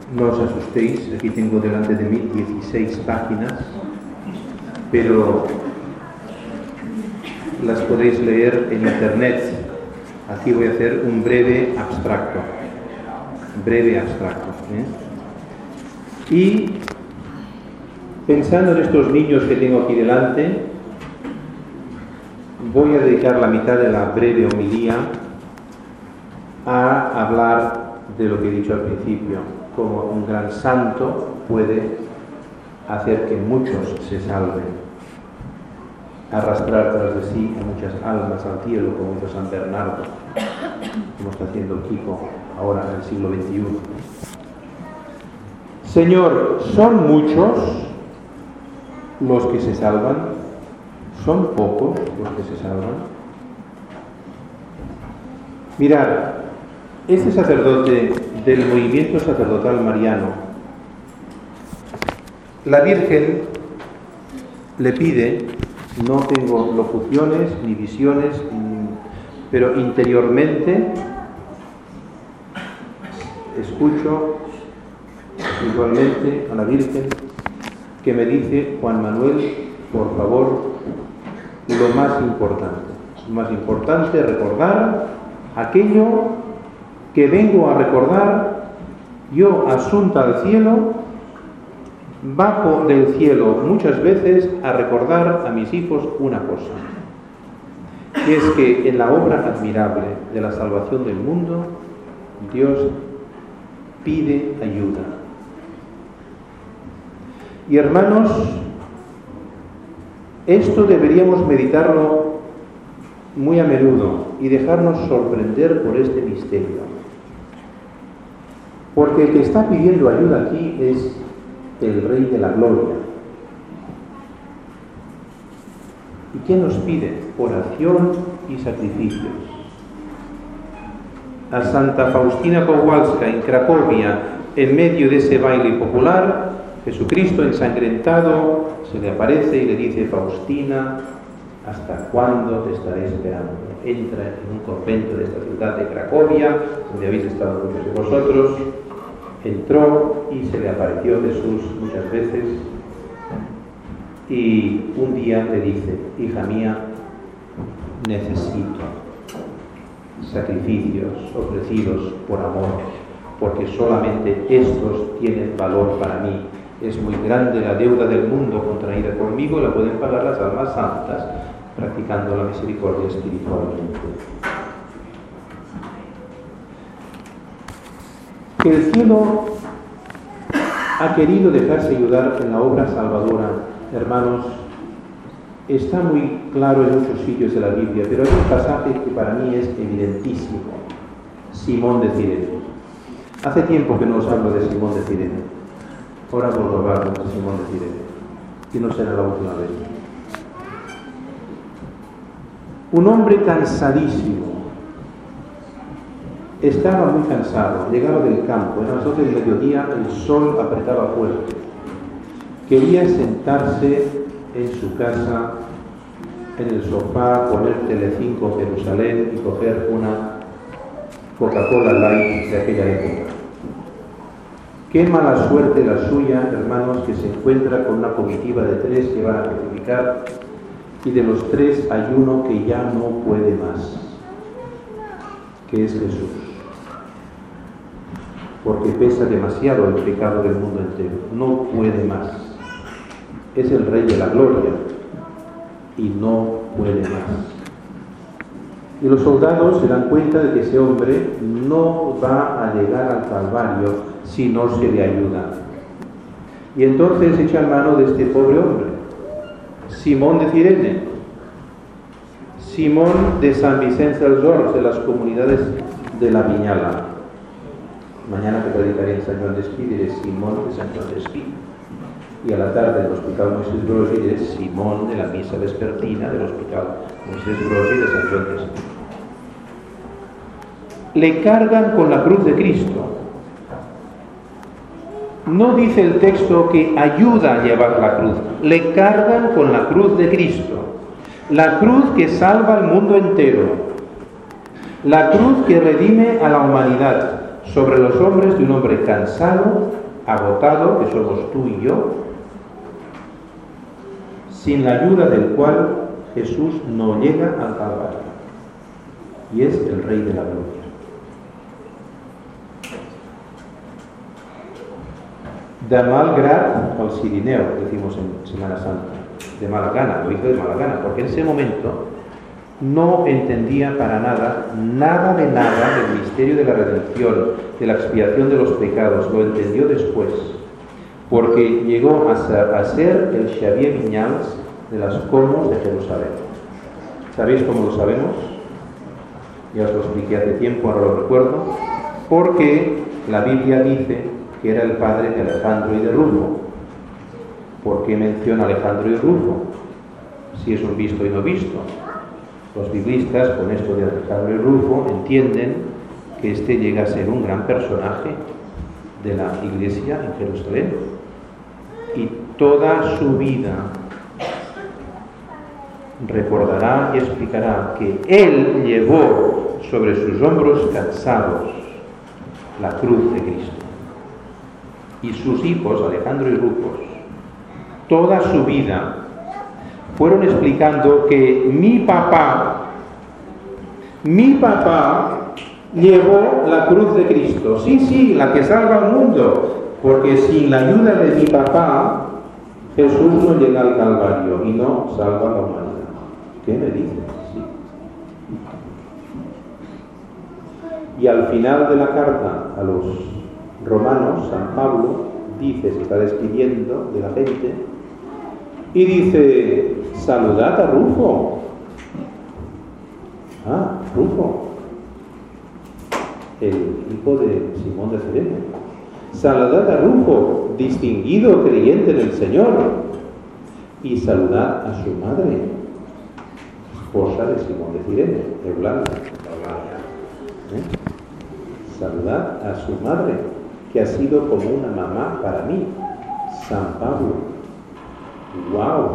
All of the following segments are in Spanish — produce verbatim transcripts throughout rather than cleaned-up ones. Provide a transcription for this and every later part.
No os asustéis, aquí tengo delante de mí dieciséis páginas, pero las podéis leer en internet. Aquí voy a hacer un breve abstracto, breve abstracto. ¿eh? Y pensando en estos niños que tengo aquí delante, voy a dedicar la mitad de la breve homilía a hablar de lo que he dicho al principio, como un gran santo puede hacer que muchos se salven, arrastrar tras de sí a muchas almas al cielo, como hizo San Bernardo, como está haciendo Kiko ahora en el siglo veintiuno. Señor, ¿son muchos los que se salvan? ¿Son pocos los que se salvan? Mirad, este sacerdote del movimiento sacerdotal mariano, la Virgen le pide, no tengo locuciones ni visiones, pero interiormente escucho igualmente a la Virgen que me dice: Juan Manuel, por favor, lo más importante, lo más importante es recordar aquello que vengo a recordar yo, asunta al cielo, bajo del cielo muchas veces a recordar a mis hijos una cosa, y es que en la obra admirable de la salvación del mundo, Dios pide ayuda. Y hermanos, esto deberíamos meditarlo muy a menudo y dejarnos sorprender por este misterio. Porque el que está pidiendo ayuda aquí es el Rey de la Gloria. ¿Y qué nos pide? Oración y sacrificios. A Santa Faustina Kowalska en Cracovia, en medio de ese baile popular, Jesucristo ensangrentado se le aparece y le dice: Faustina, ¿hasta cuándo te estaré esperando? Entra en un convento de esta ciudad de Cracovia, donde habéis estado muchos de vosotros. Entró y se le apareció Jesús muchas veces, y un día le dice: hija mía, necesito sacrificios ofrecidos por amor, porque solamente estos tienen valor para mí. Es muy grande la deuda del mundo contraída conmigo, la pueden pagar las almas santas practicando la misericordia espiritualmente. Que el cielo ha querido dejarse ayudar en la obra salvadora, hermanos, está muy claro en muchos sitios de la Biblia, pero hay un pasaje que para mí es evidentísimo: Simón de Cirene. Hace tiempo que no os hablo de Simón de Cirene. Ahora vuelvo a hablar de Simón de Cirene, y no será la última vez. Un hombre cansadísimo, estaba muy cansado, llegaba del campo, eran las doce del mediodía, el sol apretaba fuerte. Quería sentarse en su casa, en el sofá, poner Telecinco Jerusalén y coger una Coca-Cola Light de aquella época. Qué mala suerte la suya, hermanos, que se encuentra con una comitiva de tres que van a crucificar, y de los tres hay uno que ya no puede más, que es Jesús, porque pesa demasiado el pecado del mundo entero, no puede más. Es el Rey de la Gloria y no puede más. Y los soldados se dan cuenta de que ese hombre no va a llegar al Calvario si no se le ayuda. Y entonces echan mano de este pobre hombre, Simón de Cirene, Simón de San Vicente dels Horts, de las comunidades de la Viñala. Mañana que predicaré en San Juan de Espí diré Simón de San Juan de Espí. Y a la tarde en el Hospital Moisés Brosi diré Simón de la Misa Vespertina del Hospital Moisés Brosi de San Juan de Espí. Le cargan con la cruz de Cristo. No dice el texto que ayuda a llevar la cruz, le cargan con la cruz de Cristo, la cruz que salva al mundo entero, la cruz que redime a la humanidad. sobre los hombres de un hombre cansado, agotado, que somos tú y yo, sin la ayuda del cual Jesús no llega al Calvario, y es el Rey de la Gloria. De mal grat al Cirineo, decimos en Semana Santa, de mala gana, lo hizo de mala gana, porque en ese momento no entendía para nada, nada de nada del misterio de la redención, de la expiación de los pecados, lo entendió después, porque llegó a ser, a ser el Xavier Viñals de las Comos de Jerusalén. ¿Sabéis cómo lo sabemos? Ya os lo expliqué hace tiempo, ahora lo recuerdo, porque la Biblia dice que era el padre de Alejandro y de Rufo. ¿Por qué menciona Alejandro y Rufo? Si es un visto y no visto. Los biblistas, con esto de Alejandro y Rufo, entienden que este llega a ser un gran personaje de la Iglesia en Jerusalén. Y toda su vida recordará y explicará que él llevó sobre sus hombros cansados la cruz de Cristo. Y sus hijos, Alejandro y Rufo, toda su vida fueron explicando que mi papá, mi papá llevó la cruz de Cristo. Sí, sí, la que salva al mundo, porque sin la ayuda de mi papá, Jesús no llega al Calvario y no salva a la humanidad. ¿Qué me dices? Sí. Y al final de la carta a los romanos, San Pablo dice, se está despidiendo de la gente, y dice, saludad a Rufo. Ah, Rufo, el hijo de Simón de Cirene. Saludad a Rufo, distinguido creyente en el Señor. Y saludad a su madre, esposa de Simón de Cirene, Eulalia. ¿Eh? Saludad a su madre, que ha sido como una mamá para mí, San Pablo. ¡Wow!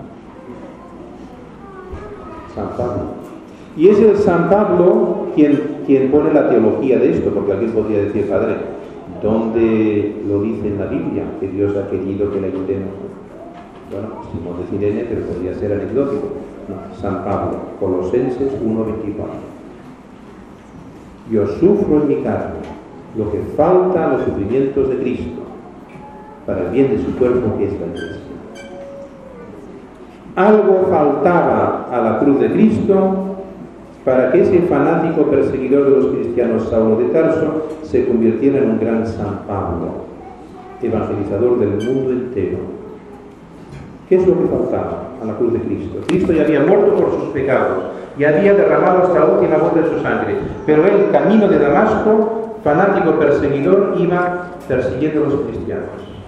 San Pablo. Y es el San Pablo quien, quien pone la teología de esto, porque alguien podría decir, padre, ¿dónde lo dice en la Biblia que Dios ha querido que le ayudemos? Bueno, Simón de Cirene, pero podría ser anecdótico. No, San Pablo, Colosenses uno veinticuatro. Yo sufro en mi carne lo que falta a los sufrimientos de Cristo, para el bien de su cuerpo, que es la Iglesia. Algo faltaba a la cruz de Cristo para que ese fanático perseguidor de los cristianos, Saulo de Tarso, se convirtiera en un gran San Pablo, evangelizador del mundo entero. ¿Qué es lo que faltaba a la cruz de Cristo? Cristo ya había muerto por sus pecados y había derramado hasta la última gota de su sangre, pero él, camino de Damasco, fanático perseguidor, iba persiguiendo a los cristianos.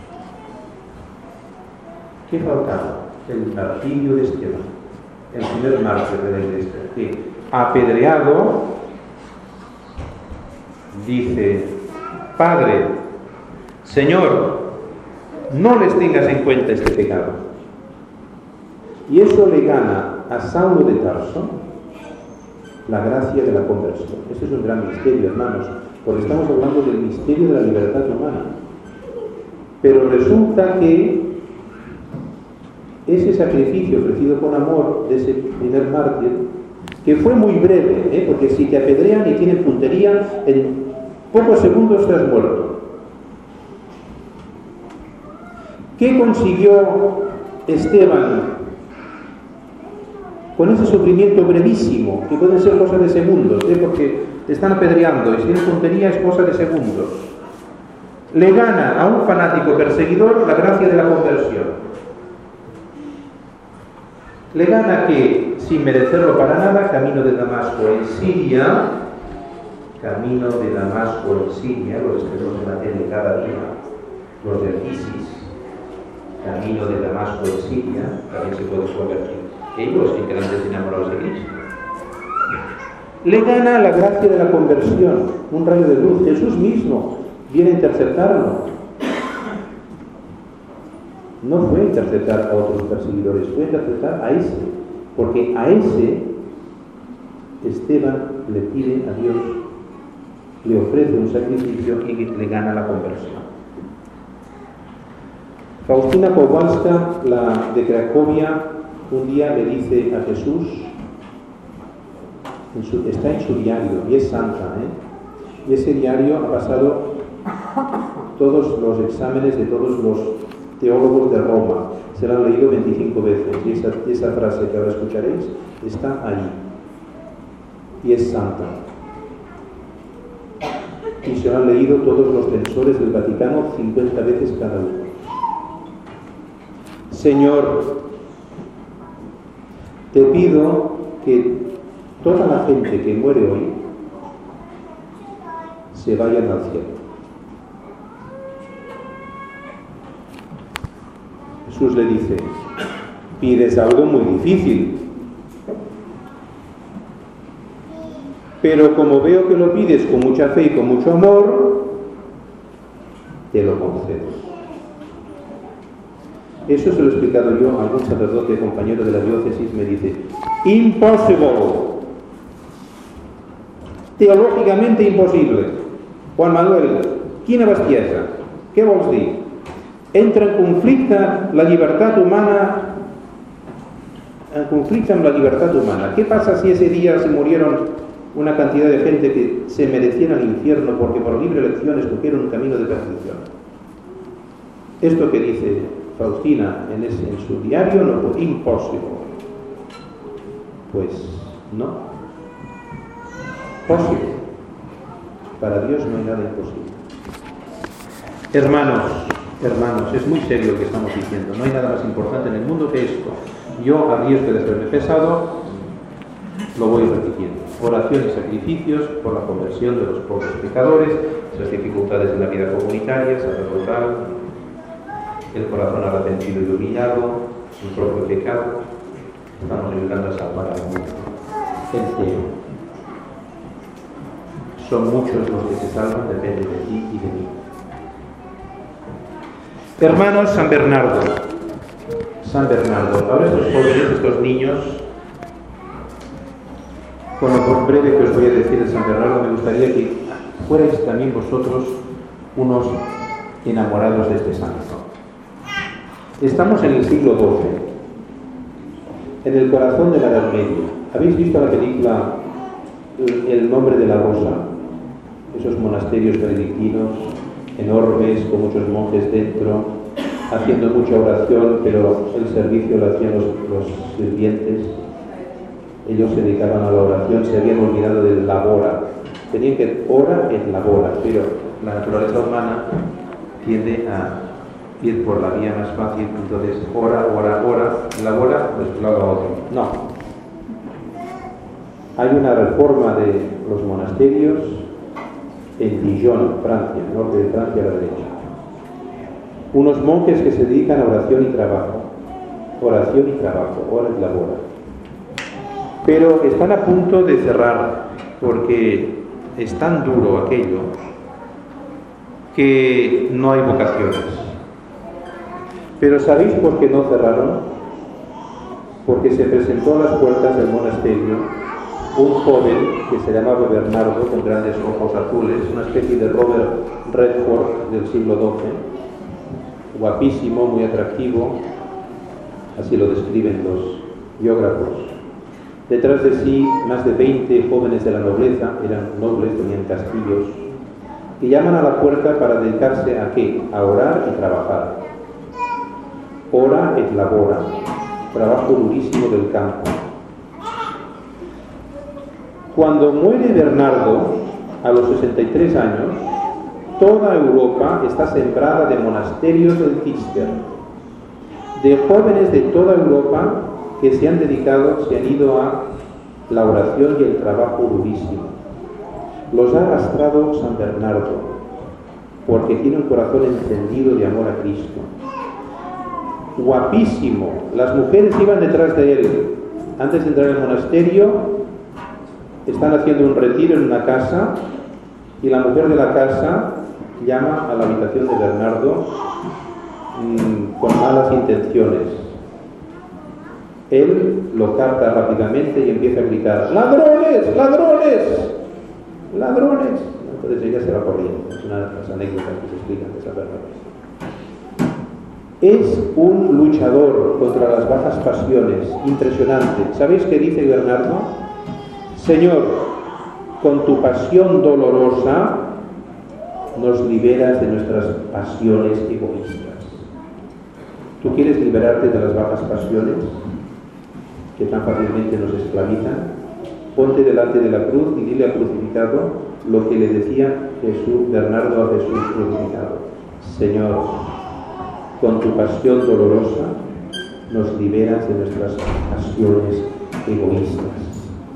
¿Qué faltaba? El martirio de Esteban, el primer mártir de la Iglesia, que apedreado dice, Padre, Señor, no les tengas en cuenta este pecado. Y eso le gana a Saulo de Tarso la gracia de la conversión. Este es un gran misterio, hermanos, porque estamos hablando del misterio de la libertad humana. Pero resulta que ese sacrificio ofrecido con amor de ese primer mártir, que fue muy breve, ¿eh? porque si te apedrean y tienen puntería, en pocos segundos te has muerto. ¿Qué consiguió Esteban con ese sufrimiento brevísimo, que pueden ser cosas de segundos, ¿eh? porque te están apedreando y si tienes puntería es cosa de segundos? Le gana a un fanático perseguidor la gracia de la conversión. Le gana que, sin merecerlo para nada, camino de Damasco en Siria, camino de Damasco en Siria, los escritos de la tele cada día, los del ISIS, camino de Damasco en Siria, también se puede convertir. Ellos que quedan enamorados de Cristo. Le gana la gracia de la conversión, un rayo de luz. Jesús mismo viene a interceptarlo. No fue a interceptar a otros perseguidores, fue a interceptar a ese, porque a ese Esteban le pide a Dios le ofrece un sacrificio y le gana la conversión. Faustina Kowalska, la de Cracovia, un día le dice a Jesús, en su, está en su diario, y es santa, ¿eh? Y ese diario ha pasado todos los exámenes de todos los teólogos de Roma, se lo han leído veinticinco veces, y esa, esa frase que ahora escucharéis está ahí, y es santa. Y se lo han leído todos los censores del Vaticano cincuenta veces cada uno. Señor, te pido que toda la gente que muere hoy se vayan al cielo. Jesús le dice, pides algo muy difícil, pero como veo que lo pides con mucha fe y con mucho amor, te lo concedo. Eso se lo he explicado yo a algún sacerdote compañero de la diócesis, me dice, impossible, teológicamente imposible. Juan Manuel, quina bestiesa, què vols dir? Entra en conflicte la llibertat humana, en conflicte amb la libertad humana. ¿Qué pasa si ese día se murieron una cantidad de gente que se merecían el infierno porque por libre elección escogieron un camino de perdición? Esto que dice Faustina en, ese, en su diario no fue imposible. Pues no. Posible. Para Dios no hay nada imposible. Hermanos, hermanos, es muy serio lo que estamos diciendo. No hay nada más importante en el mundo que esto. Yo, a riesgo de haberme pesado, lo voy repitiendo. Oración y sacrificios por la conversión de los pobres pecadores, esas dificultades en la vida comunitaria, sacerdotal, el corazón arrepentido y humillado, su propio pecado. Estamos ayudando a salvar al mundo entero. Son muchos los que se salvan, depende de ti y de mí. Hermanos, San Bernardo. San Bernardo. Ahora estos jóvenes, estos niños, con lo breve que os voy a decir de San Bernardo, me gustaría que fuerais también vosotros unos enamorados de este santo. Estamos en el siglo doce, en el corazón de la Edad Media. ¿Habéis visto la película El nombre de la rosa? Esos monasterios benedictinos enormes, con muchos monjes dentro, haciendo mucha oración, pero el servicio lo hacían los, los sirvientes. Ellos se dedicaban a la oración, se habían olvidado del labora. Tenían que ora et labora, pero la naturaleza humana tiende a ir por la vía más fácil, entonces ora, ora, ora, labora, pues lo haga otro. No. Hay una reforma de los monasterios en Dijon, Francia, norte de Francia, a la derecha. Unos monjes que se dedican a oración y trabajo. Oración y trabajo, ora y labora. Pero están a punto de cerrar, porque es tan duro aquello que no hay vocaciones. Pero ¿sabéis por qué no cerraron? Porque se presentó a las puertas del monasterio un joven que se llamaba Bernardo, con grandes ojos azules, una especie de Robert Redford del siglo doce, guapísimo, muy atractivo, así lo describen los biógrafos. Detrás de sí, más de veinte jóvenes de la nobleza, eran nobles, tenían castillos, que llaman a la puerta para dedicarse a ¿qué? A orar y trabajar. Ora et labora, trabajo durísimo del campo. Cuando muere Bernardo, a los sesenta y tres años, toda Europa está sembrada de monasterios del Císter, de jóvenes de toda Europa que se han dedicado, se han ido a la oración y el trabajo durísimo. Los ha arrastrado San Bernardo, porque tiene un corazón encendido de amor a Cristo. Guapísimo, las mujeres iban detrás de él. Antes de entrar al monasterio, están haciendo un retiro en una casa y la mujer de la casa llama a la habitación de Bernardo mmm, con malas intenciones. Él lo capta rápidamente y empieza a gritar: ¡ladrones! ¡ladrones! ¡ladrones! Entonces ella se va corriendo. Es una de las anécdotas que se explican de San Bernardo. Es un luchador contra las bajas pasiones, impresionante. ¿Sabéis qué dice Bernardo? Señor, con tu pasión dolorosa nos liberas de nuestras pasiones egoístas. ¿Tú quieres liberarte de las bajas pasiones que tan fácilmente nos esclavizan? Ponte delante de la cruz y dile al crucificado lo que le decía Jesús, Bernardo a Jesús crucificado. Señor, con tu pasión dolorosa nos liberas de nuestras pasiones egoístas.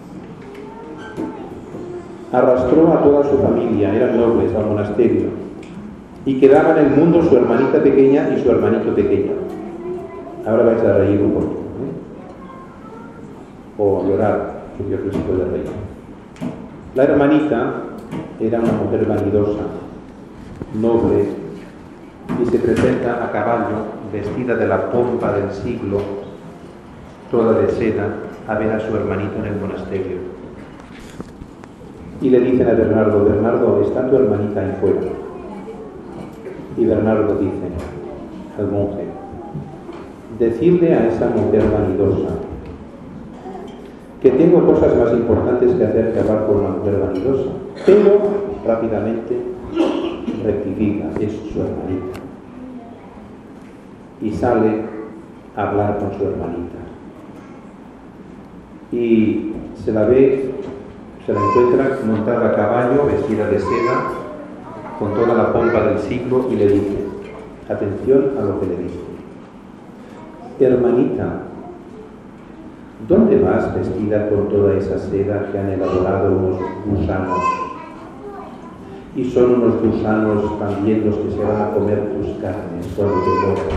Arrastró a toda su familia, eran nobles, al monasterio, y quedaba en el mundo su hermanita pequeña y su hermanito pequeño. Ahora vais a reír un poquito, ¿eh? O llorar, que yo creo que se puede reír. La hermanita era una mujer vanidosa, noble, y se presenta a caballo, vestida de la pompa del siglo, toda de seda, a ver a su hermanito en el monasterio. Y le dicen a Bernardo, Bernardo, está tu hermanita ahí fuera. Y Bernardo dice al monje, decirle a esa mujer vanidosa que tengo cosas más importantes que hacer que hablar con una mujer vanidosa, pero rápidamente rectifica, es su hermanita. Y sale a hablar con su hermanita. Y se la ve, se la encuentra montada a caballo, vestida de seda, con toda la pompa del siglo, y le dice, atención a lo que le dice. Hermanita, ¿dónde vas vestida con toda esa seda que han elaborado unos gusanos? Y son unos gusanos también los que se van a comer tus carnes cuando te mueras.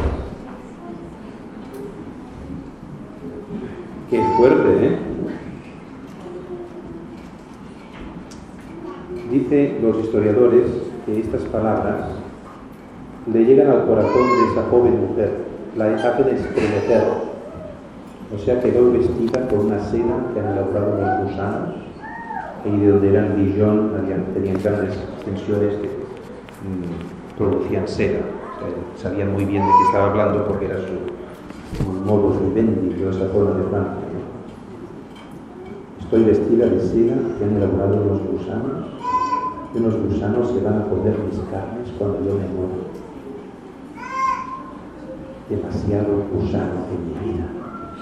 Qué fuerte, ¿eh? Dicen los historiadores que estas palabras le llegan al corazón de esa joven mujer, la hacen estremecer. O sea, quedó vestida con una seda que han elaborado los gusanos, y de donde eran Dijon, tenían grandes extensiones que mmm, producían seda. O sea, sabían muy bien de qué estaba hablando porque era su, su modus vivendi, de esa forma de Francia, ¿no? Estoy vestida de seda que han elaborado los gusanos, y los gusanos se van a comer mis carnes cuando yo me muero. Demasiado gusano en mi vida.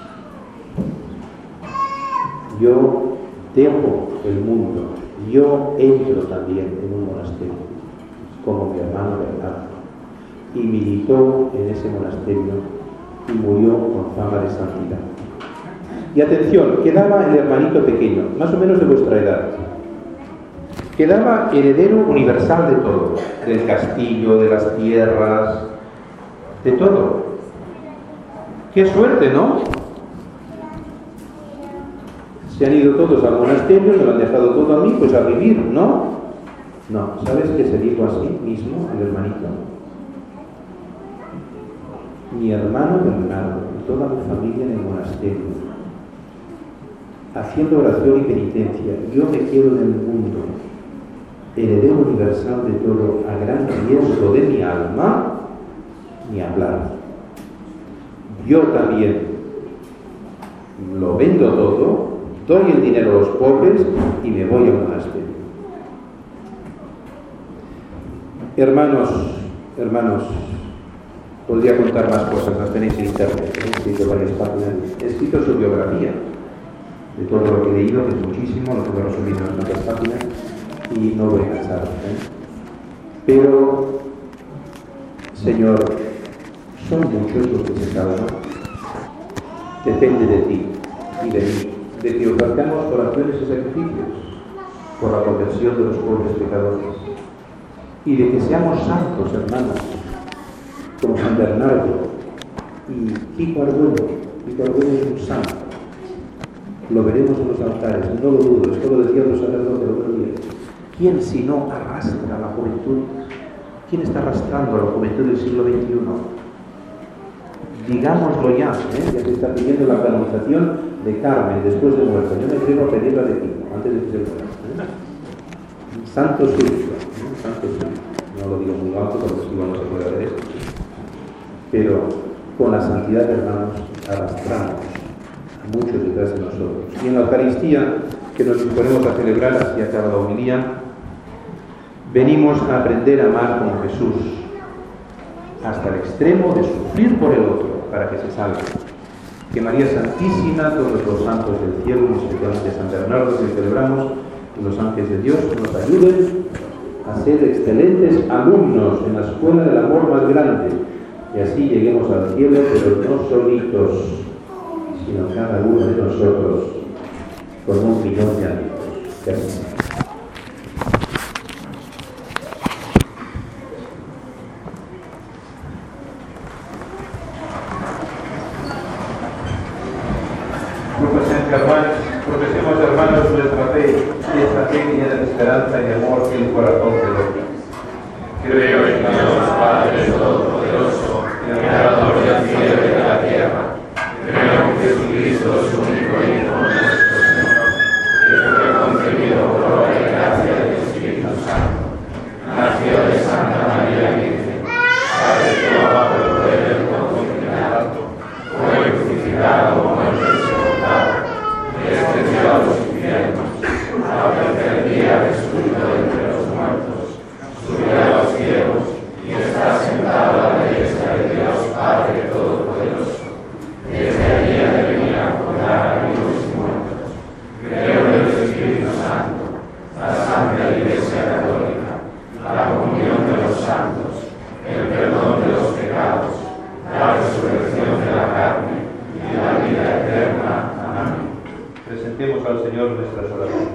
Yo dejo el mundo, yo entro también en un monasterio, como mi hermano Bernardo, y militó en ese monasterio y murió con fama de santidad. Y atención, quedaba el hermanito pequeño, más o menos de vuestra edad. Quedaba heredero universal de todo, del castillo, de las tierras, de todo. ¡Qué suerte!, ¿no? Se han ido todos al monasterio, me lo han dejado todo a mí, pues a vivir, ¿no? No, ¿sabes qué se dijo a sí mismo el hermanito? Mi hermano Bernardo y toda mi familia en el monasterio, haciendo oración y penitencia, yo me quedo en el mundo, heredero universal de todo, a gran riesgo de mi alma, ni hablar. Yo también lo vendo todo, doy el dinero a los pobres y me voy a un monasterio. Hermanos, hermanos, podría contar más cosas, las tenéis en internet, he escrito varias páginas, he escrito su biografía, de todo lo que he leído, que es muchísimo, lo puedo resumir en unas páginas y no voy a cansar, ¿eh? Pero, Señor, son muchos los que se salvan. Depende de ti y de mí, de que ofrezcamos oraciones y sacrificios por la conversión de los pobres pecadores y de que seamos santos, hermanos, como San Bernardo y Kiko Arguello. Kiko Arguello es un santo, lo veremos en los altares, no lo dudo, esto lo decía otro sacerdote el otro día. ¿Quién si no arrastra a la juventud? ¿Quién está arrastrando a la juventud del siglo veintiuno? Digámoslo ya, ¿eh? Ya se está pidiendo la canonización de Carmen después de muerta. Yo me atrevo a pedirla de Kiko, antes de que se muera, ¿eh? santo súbdito, ¿no? Santo súbdito. No lo digo muy alto porque si no se puede ver esto. Pero con la santidad, hermanos, arrastramos a muchos detrás de nosotros. Y en la Eucaristía, que nos disponemos a celebrar, así acaba la homilía, venimos a aprender a amar como Jesús, hasta el extremo de sufrir por el otro, para que se salve. Que María Santísima, todos los santos del cielo, especialmente San Bernardo, que celebramos, y los ángeles de Dios, nos ayuden a ser excelentes alumnos en la escuela del amor más grande, y así lleguemos al cielo, pero no solitos, sino cada uno de nosotros con un millón de amigos. Gracias. Profesemos, hermanos, nuestra fe, y esta fe llena de esperanza y de amor que el corazón de Dios. Creo en Dios, Padre Todopoderoso, Creador del cielo y de la tierra. Creo en Jesucristo, su único Hijo, nuestro Señor, que fue concebido por obra y gracia del Espíritu Santo. Nació de Santa María Virgen, padeció bajo el poder del Poncio Pilato, fue crucificado, muerto y sepultado, descendió a los infiernos, al tercer día resucitó entre los muertos, subió a los cielos y está sentado a la diestra de Dios Padre Todopoderoso. Desde allí ha de venir a juzgar a vivos y muertos. Creo en el Espíritu Santo, la Santa Iglesia Católica, la comunión de los santos, el perdón de los pecados, la resurrección de la carne y la vida eterna. Amén. Presentemos al Señor nuestras oraciones.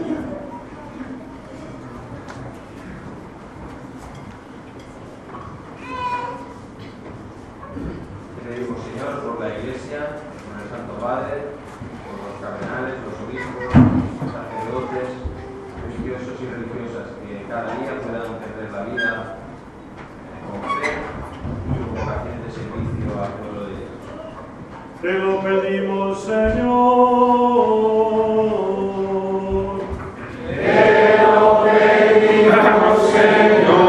Pedimos, Señor, por la Iglesia, por el Santo Padre, por los cardenales, los obispos, los sacerdotes, religiosos y religiosas, que cada día puedan perder la vida con fe y con paciente servicio al pueblo de Dios. Te lo pedimos, Señor. Te lo pedimos, Señor.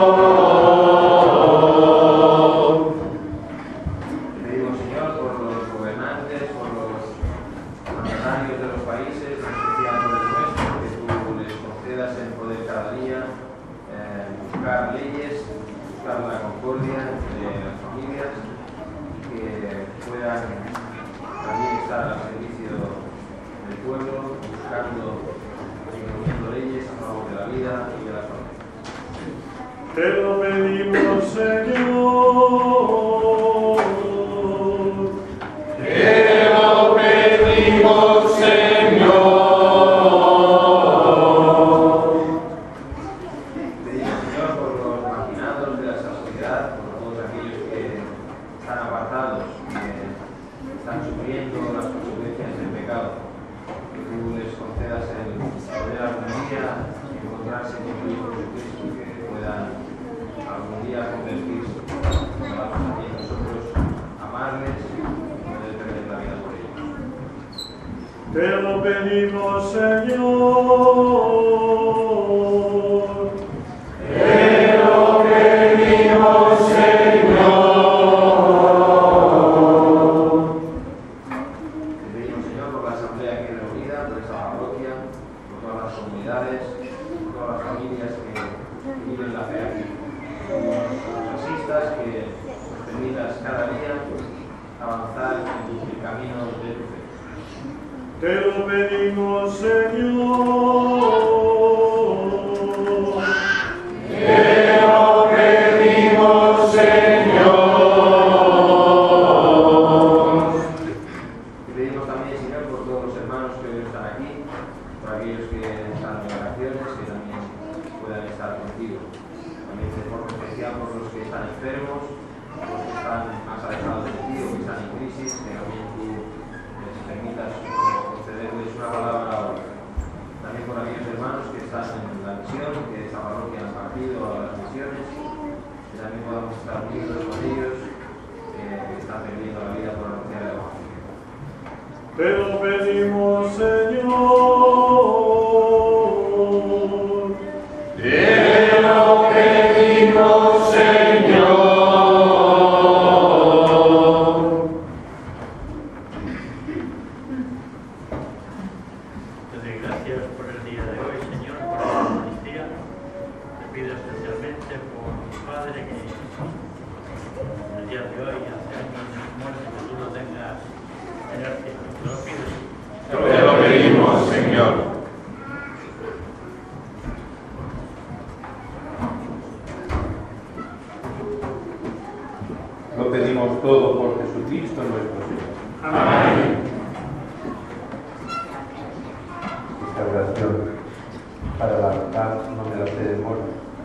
Te pedimos, Señor, por los gobernantes, por los mandatarios de los países, en especial por el nuestro, que tú les concedas el poder cada día, eh, buscar leyes, buscar la concordia entre las familias, que puedan también estar al servicio del pueblo, buscando y proponiendo leyes a favor de la vida y de las familias. Te lo pedimos, Señor. Te lo pedimos, Señor. Pedimos, Señor, por los marginados de la sociedad, por todos aquellos que están apartados, que están sufriendo las consecuencias del pecado, que tú les concedas el poder algún día encontrarse con tu Hijo Jesucristo, que puedan algún día convertirse, podamos también nosotros amarles y poder perder la vida por ellos. Te lo pedimos, Señor. Te lo pedimos, Señor. Te pedimos, Señor, por la asamblea aquí reunida, por esta parroquia, por todas las comunidades, por todas las familias que viven la fe aquí. Por los asistas, que nos permitas cada día avanzar en el camino de tu fe. Te lo pedimos, Señor. Te lo pedimos, Señor. Te pedimos también, Señor, por todos los hermanos que hoy están aquí, por aquellos que están en vacaciones, que también puedan estar contigo. También de forma especial por los que están enfermos, por los que están más alejados de ti o que están en crisis, que también tú les permitas concederles una palabra ahora. También por aquellos hermanos que están en la misión, que esta parroquia han partido a las misiones, que también podamos estar unidos con ellos, eh, que están perdiendo la vida por anunciar el Evangelio. Te lo pedimos, Señor. Padre, que en el día de hoy, hace años muerto, que tú lo tengas en el cielo. Te lo pido. Te lo pedimos, Señor. Lo pedimos todo por Jesucristo nuestro Señor. Amén. Esta oración para la paz no me la sé de memoria.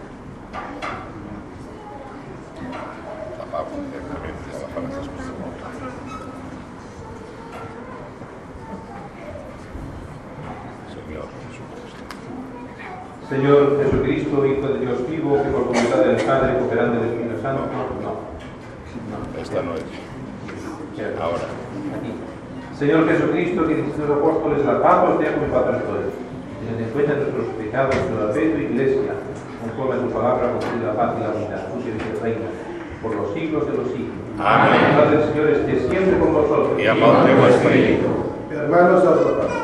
Señor Jesucristo, Hijo de Dios vivo, que por voluntad del Padre, cooperando del Espíritu Santo, no. No. Esta no es. Ahora. Aquí. Señor Jesucristo, que dijiste a los apóstoles, la paz os dejo, mi paz os doy. Tened en cuenta nuestros pecados, nuestra fe y tu iglesia, conforme a tu palabra, concede la paz y la unidad. Tú que eres el reino, por los siglos de los siglos. Amén. La paz del Señor esté siempre con vosotros. Y amor de vuestro Espíritu. Hermanos, a la paz.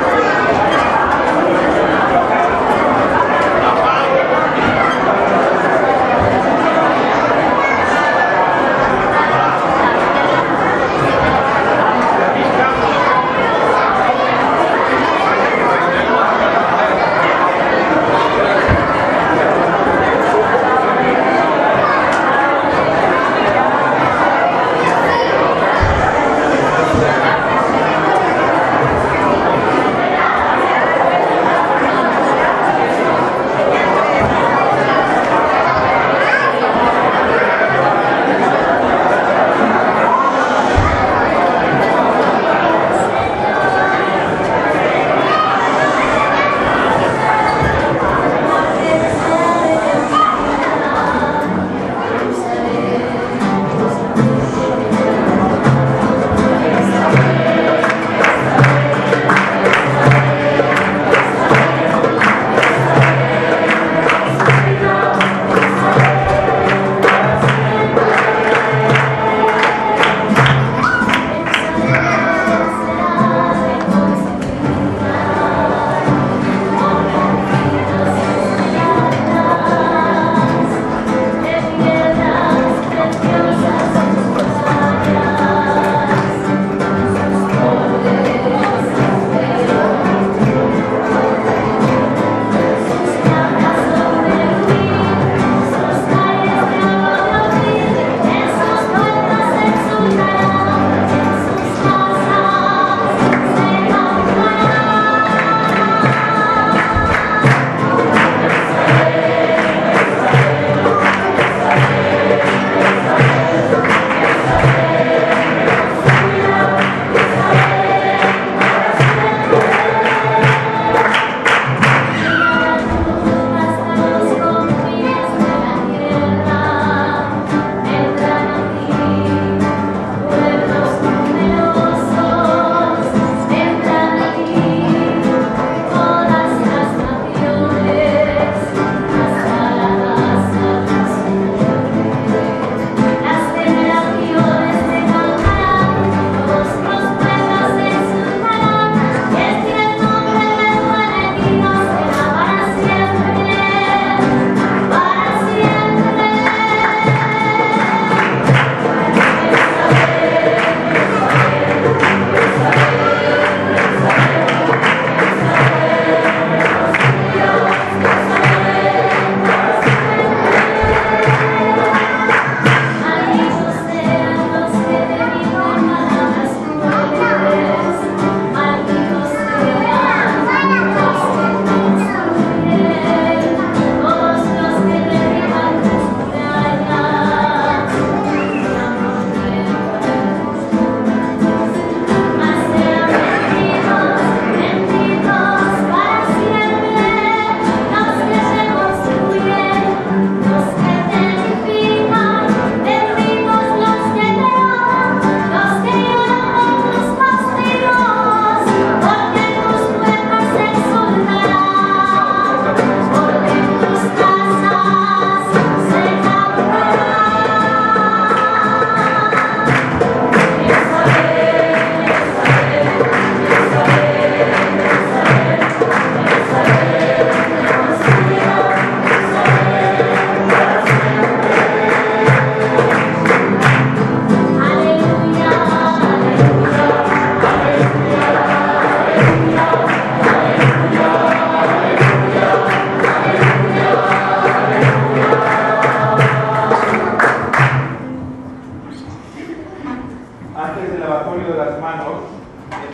Amén.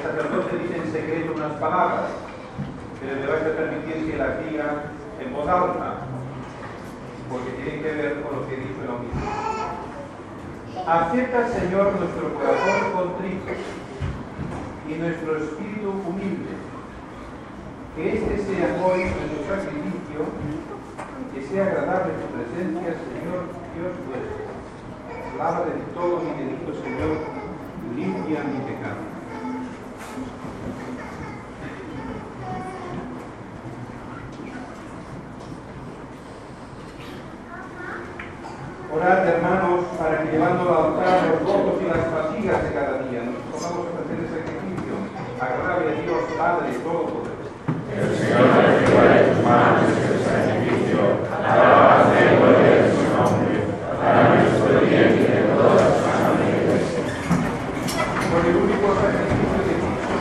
el sacerdote dice en secreto unas palabras, pero le vais a permitir que las diga en voz alta, porque tiene que ver con lo que dijo el hombre. Acepta, Señor, nuestro corazón contrito y nuestro espíritu humilde. Que este sea hoy nuestro sacrificio, que sea agradable tu presencia, Señor Dios nuestro. Lava de todo mi delito, Señor, limpia mi pecado. Orad, hermanos, para que llevando al altar los votos y las fatigas de cada día, nos tomamos a hacer el sacrificio, agradable a Dios Padre Todopoderoso. El Señor reciba de tus manos este sacrificio, alabanza y gloria de su nombre, para nuestro bien y de todas las familias. Por el único sacrificio de Cristo,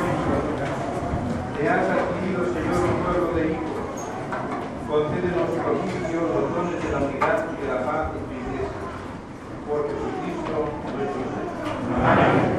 te has adquirido, Señor, un pueblo de hijos. Concédenos propicio los dones de la unidad y de la paz en tu iglesia. Por Jesucristo nuestro Señor. Amén.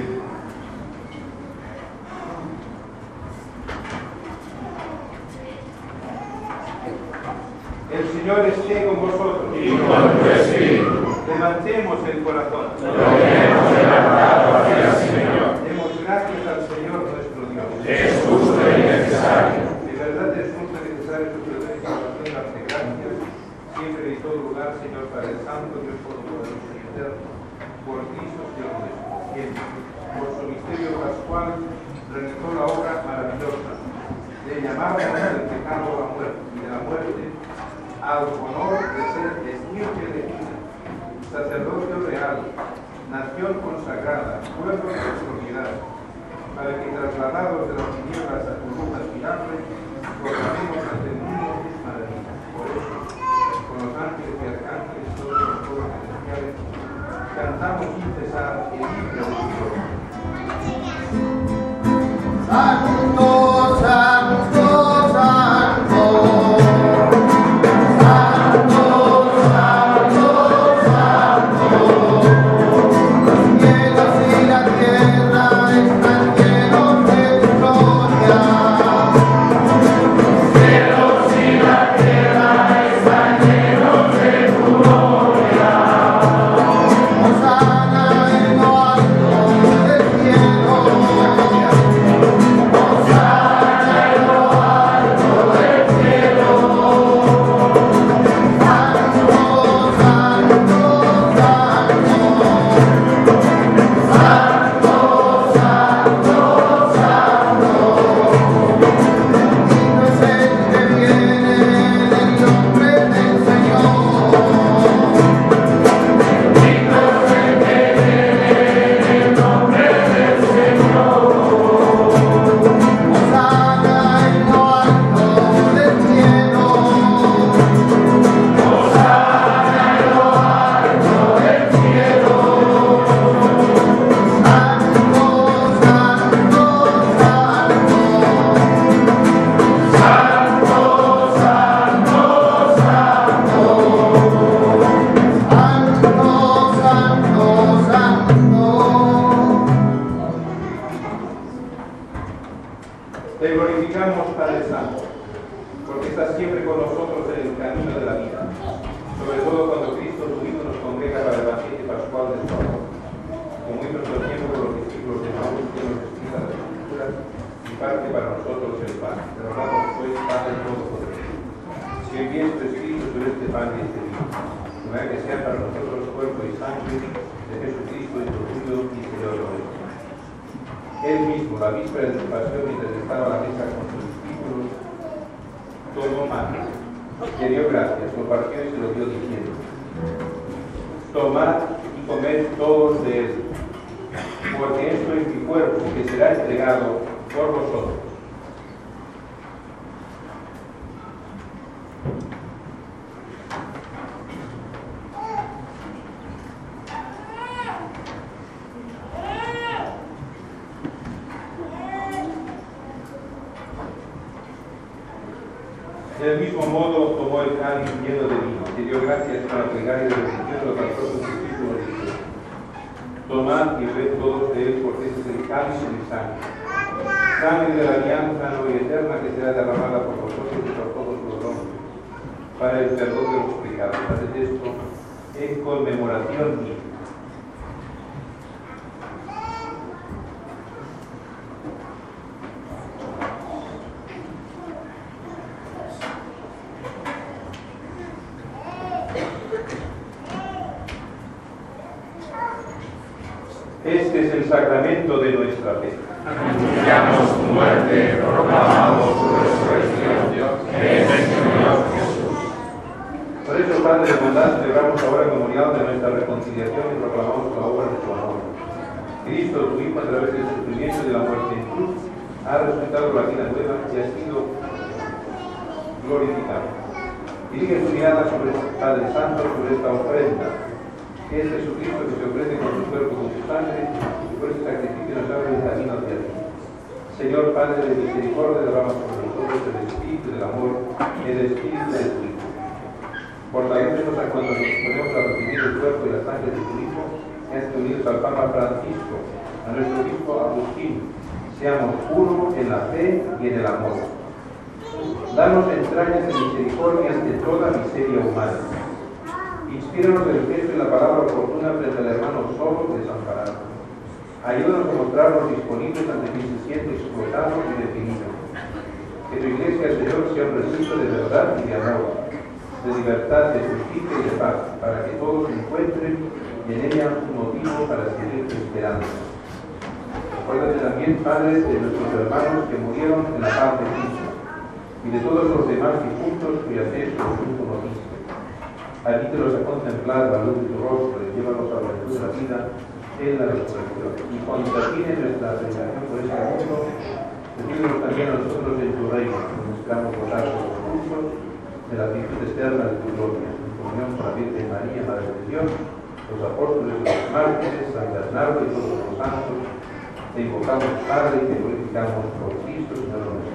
El Señor esté con vosotros. Y con tu espíritu. Levantemos el corazón. Lo tenemos levantado hacia el Señor. Demos gracias al Señor nuestro Dios. Es justo y necesario. De verdad es justo y necesario tu perdón y salvación, darte gracias, siempre y en todo lugar, Señor Padre Santo, Dios Todopoderoso y Eterno, por Cristo, Señor nuestro, quien, por su misterio pascual, realizó la obra maravillosa de llamarnos del pecado a la muerte y de la muerte al honor de ser estirpe de vida, sacerdocio real, nación consagrada, pueblo de propiedad, para que trasladados de las tinieblas a tu luz admirable, proclamemos ante el mundo tus maravillas. Por eso, con los ángeles y arcángeles, todos los pueblos celestiales, cantamos sin cesar el himno de tu gloria. Santo, Santo, Santo. Del mismo modo tomó el cáliz lleno de vino, te dio gracias para plegar y de bendición lo pasó a sus discípulos y dijo: Tomad y bebed todos de él, porque este es el cáliz de mi sangre. Sangre de la alianza nueva y eterna que será derramada por vosotros y por todos los hombres, para el perdón de los pecados. Haced esto en conmemoración mía. Este es el sacramento de nuestra fe. Anunciamos tu muerte, proclamamos tu resurrección. Ven, Señor Jesús. Por eso, Padre de bondad, celebramos ahora el memorial de nuestra reconciliación y proclamamos la obra de tu amor. Cristo, tu Hijo, a través del sufrimiento y de la muerte en cruz, ha resucitado la vida nueva y ha sido glorificado. Dirige tu mirada sobre el Padre Santo, sobre esta ofrenda, que es Jesucristo que se ofrece con su cuerpo y con su sangre, y por ese sacrificio nos abre el camino hacia ti. Señor Padre de misericordia, derrama sobre nosotros el espíritu del amor, el espíritu del Hijo. Fortalécenos a cuando nos disponemos a recibir el cuerpo y la sangre de tu Hijo, que has unido al Papa Francisco, a nuestro obispo Agustín. Seamos uno en la fe y en el amor. Danos entrañas de misericordia ante toda miseria humana. Inspíranos el gesto y la palabra oportuna frente al hermano solo y desamparado. Ayúdanos a mostrarnos disponibles ante quien se siente explotado y definido. Que tu iglesia, Señor, sea un recinto de verdad y de amor, de libertad, de justicia y de paz, para que todos encuentren en ella un motivo para seguir esperando. Acuérdate también, Padre, de nuestros hermanos que murieron en la paz de Cristo, y de todos los demás difuntos cuya fe por tú conociste. Admítelos a contemplar la luz de tu rostro y llévalos a la luz de la vida en la resurrección. Y cuando termine nuestra predicación por este mundo, recíbenos también a nosotros en tu reino, donde esperamos gozar los frutos de la virtud externa de tu gloria, en comunión con la Virgen María, Madre de Dios, los apóstoles y los mártires, San Bernardo y todos los santos. Te invocamos, Padre, y te glorificamos por Cristo, Señor nuestro.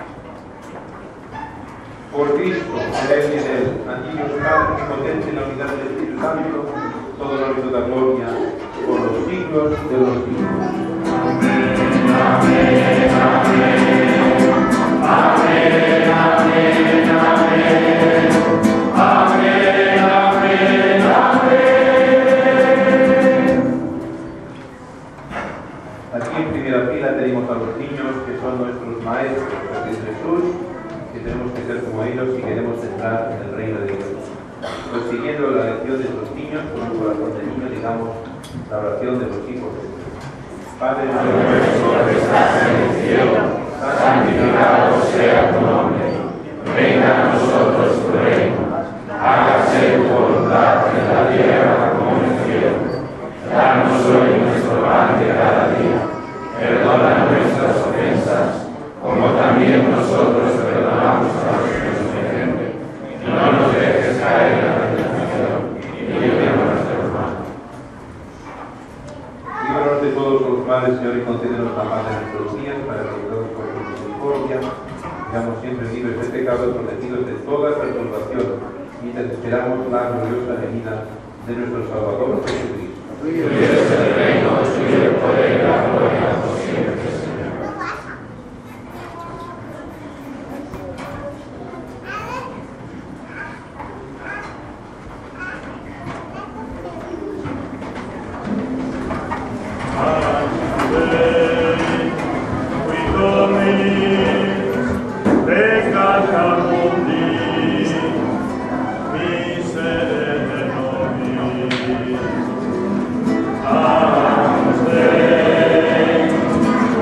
Por Cristo, en él y en él, a ti Dios Padre, omnipotente en la unidad del Espíritu Santo, todo la vida de gloria, por los siglos de los siglos. Amén, amén, amén. Amén, amén, amén. Amén, amén, amén. Aquí en primera fila tenemos a los niños que son nuestros maestros, porque es Jesús, que tenemos que ser como ellos si queremos entrar en el reino de Dios. Pues siguiendo la lección de los niños, con un corazón de niño, digamos la oración de los hijos de Dios. Padre nuestro que estás en el cielo, santificado sea tu nombre. Venga a nosotros tu reino. Hágase tu voluntad en la tierra como en el cielo. Danos hoy nuestro pan de cada día. Perdona nuestras ofensas, como también nosotros perdonamos a los que nos ofenden. No nos dejes caer en la tentación y líbranos del mal. Líbranos de todos los males, Señor, y concédenos la paz en nuestros días, para que todos por tu misericordia seamos siempre libres de pecado, protegidos de toda perturbación, mientras esperamos la gloriosa venida de nuestro Salvador Jesucristo. Tuyo es el reino, tuyo el poder y la gloria por siempre, Señor. Amen.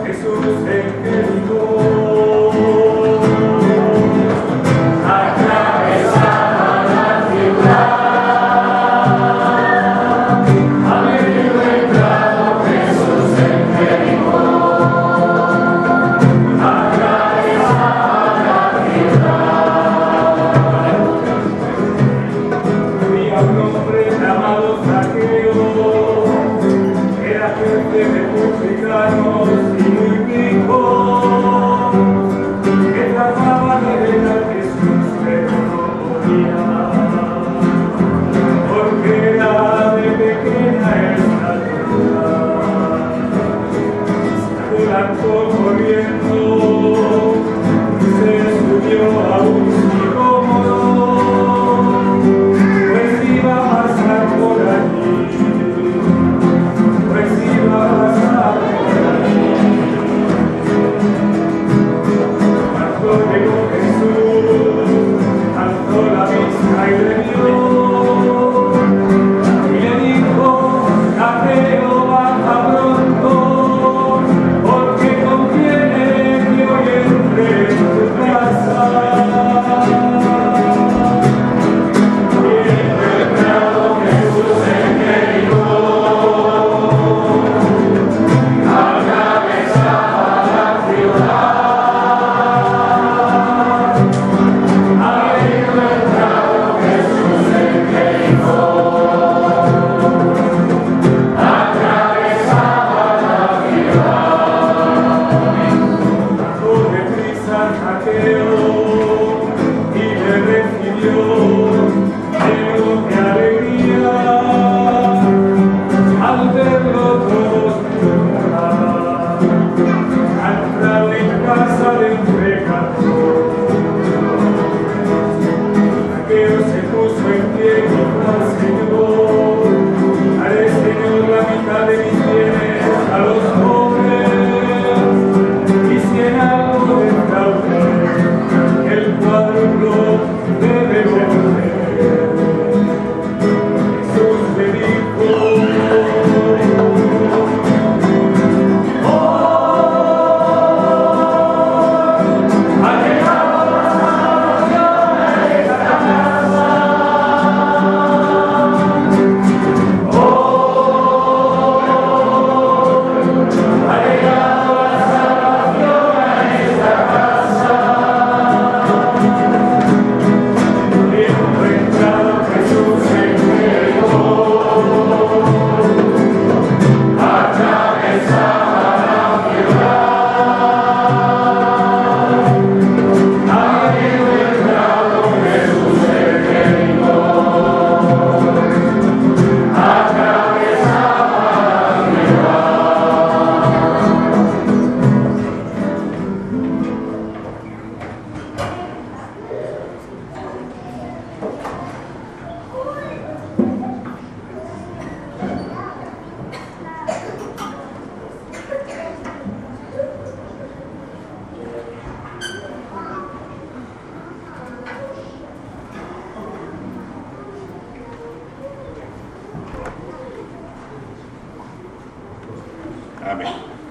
Amén.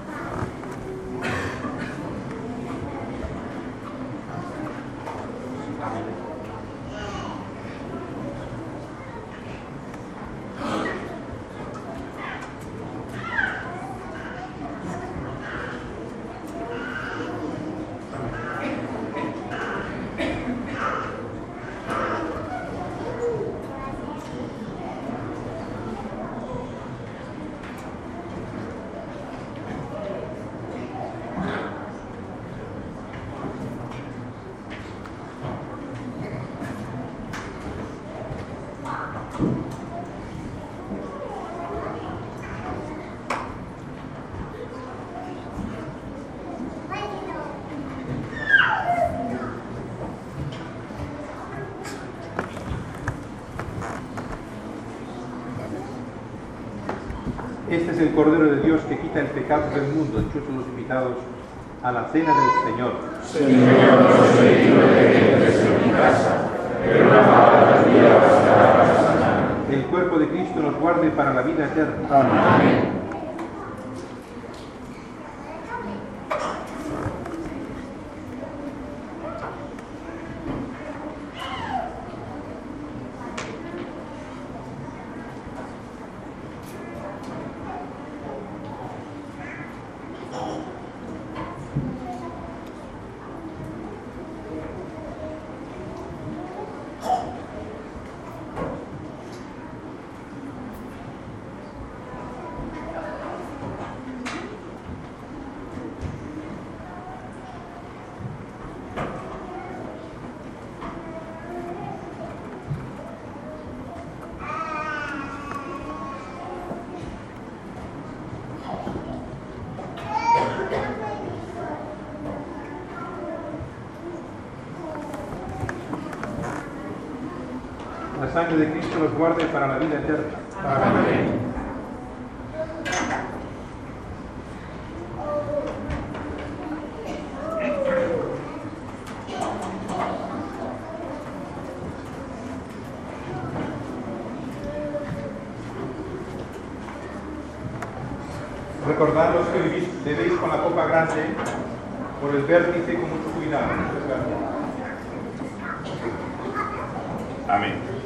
Este es el Cordero de Dios que quita el pecado del mundo. Dichosos los invitados a la cena del Señor. Señor, no soy digno de que entres en mi casa, pero una palabra tuya bastará para sanar. El cuerpo de Cristo nos guarde para la vida eterna. Amén. Amén. sangre de Cristo nos guarde para la vida eterna. Amén. Recordaros que vivís, bebéis con la copa grande por el vértice con mucho cuidado. Muchas gracias. Amén.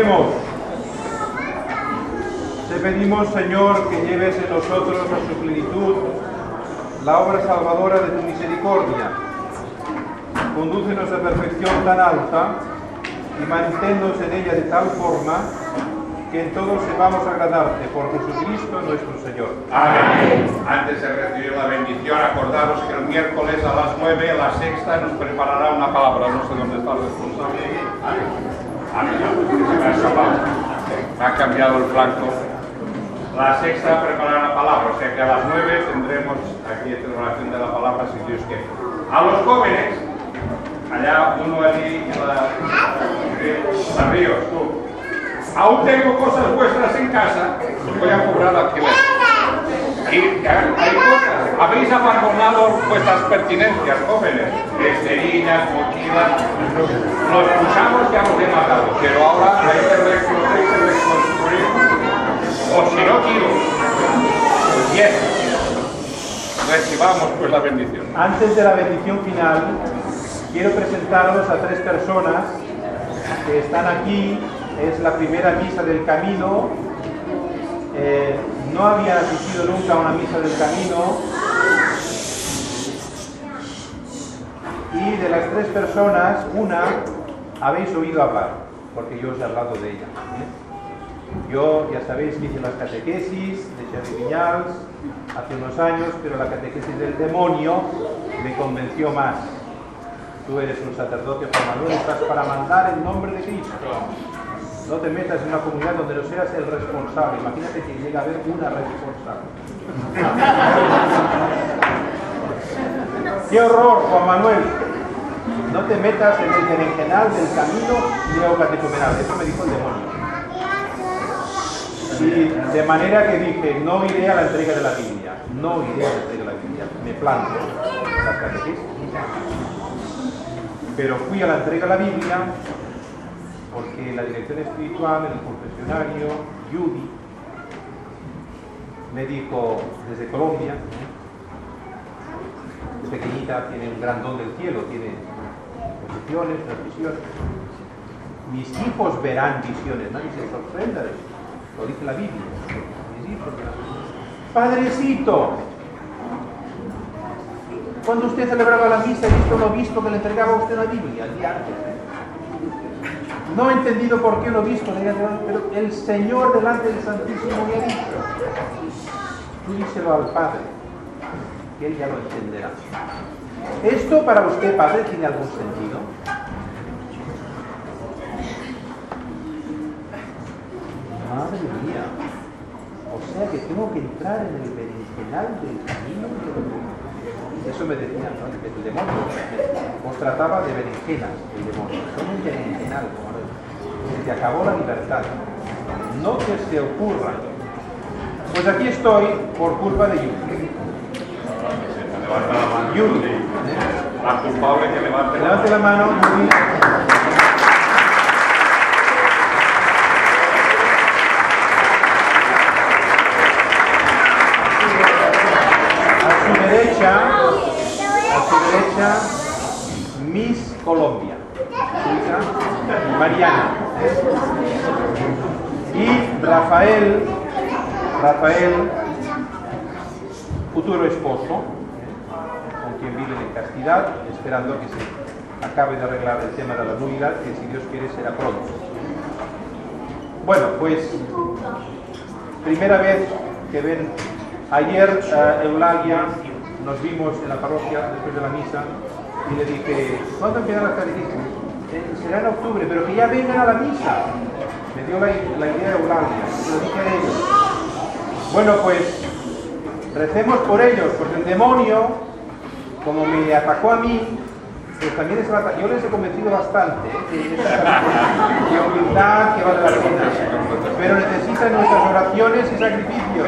Oremos. Te pedimos, Señor, que lleves en nosotros a su plenitud la obra salvadora de tu misericordia. Condúcenos a perfección tan alta y manténnos en ella de tal forma que en todo sepamos agradarte por Jesucristo nuestro Señor. Amén. Antes de recibir la bendición, acordaros que el miércoles a las nueve, la sexta, nos preparará una palabra. No sé dónde está el responsable. Ah, mira, se me ha escapado. Me ha cambiado el flanco. La sexta preparará una palabra, o sea que a las nueve tendremos aquí celebración de la palabra, si Dios quiere. A los jóvenes, allá uno allí en la, la Ríos, tú. Aún tengo cosas vuestras en casa, os voy a cobrar alquiler. Y hay cosas, habéis abandonado vuestras pertenencias, jóvenes, cerillas, mochilas, los usamos ya los he matado, pero ahora hay que reconstruir, o si no quiero. Bien, recibamos pues la bendición. Antes de la bendición final, quiero presentaros a tres personas que están aquí. Es la primera misa del camino. Eh, no había asistido nunca a una misa del camino. Y de las tres personas, una habéis oído hablar, porque yo os he hablado de ella. ¿eh? Yo, ya sabéis que hice las catequesis de Xavi Viñals hace unos años, pero la catequesis del demonio me convenció más. Tú eres un sacerdote, Juan Manuel, estás para mandar en nombre de Cristo. No te metas en una comunidad donde no seas el responsable. Imagínate que llega a haber una responsable. ¡Qué horror, Juan Manuel! No te metas en el berenjenal del camino neocatecumenal. Eso me dijo el demonio. Y de manera que dije, no iré a la entrega de la Biblia. No iré a la entrega de la Biblia. Me planto las catequesis. Pero fui a la entrega de la Biblia porque la dirección espiritual en el confesionario, Judy, me dijo desde Colombia, es pequeñita, tiene un gran don del cielo, tiene posiciones, visiones. Mis hijos verán visiones, nadie se sorprenda de eso, lo dice la Biblia. Mis hijos verán visiones. Padrecito, cuando usted celebraba la misa, he visto lo visto que le entregaba a usted la Biblia el día antes. No he entendido por qué lo he visto, pero el Señor delante del Santísimo me ha dicho. Tú díselo al Padre, que Él ya lo entenderá. ¿Esto para usted, Padre, tiene algún sentido? Madre mía. O sea que tengo que entrar en el berenjenal del camino. Eso me decía, ¿no? El demonio os trataba de berenjenas, el demonio. Son un berenjenal, como ves. Se te acabó la libertad. No que se ocurra. Pues aquí estoy por culpa de Yuri. Levanta la mano. Yuri. La culpable que levante la Levante la mano, Yuri. A su derecha, a su derecha, Miss Colombia, su hija Mariana. Y Rafael, Rafael, futuro esposo, con quien viven en castidad, esperando que se acabe de arreglar el tema de la nulidad, que si Dios quiere será pronto. Bueno, pues, primera vez que ven. Ayer uh, Eulalia nos vimos en la parroquia después de la misa y le dije, ¿cuándo empiezan las catequesis? Eh, será en octubre, pero que ya vengan a la misa. Me dio la, la idea Eulalia, se lo dije a ellos. Bueno, pues recemos por ellos, porque el demonio, como me atacó a mí, pues también es el ataque. Yo les he convencido bastante, ¿eh? que, que humildad, que vale la pena, pero necesitan nuestras oraciones y sacrificios.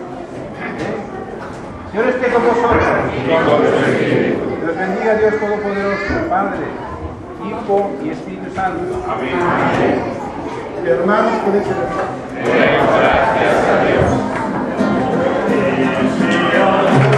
Señor esté con vosotros. Dios bendiga a Dios Todopoderoso, Padre, Hijo y Espíritu Santo. Amén. Hermanos, podéis ser. Gracias a Dios.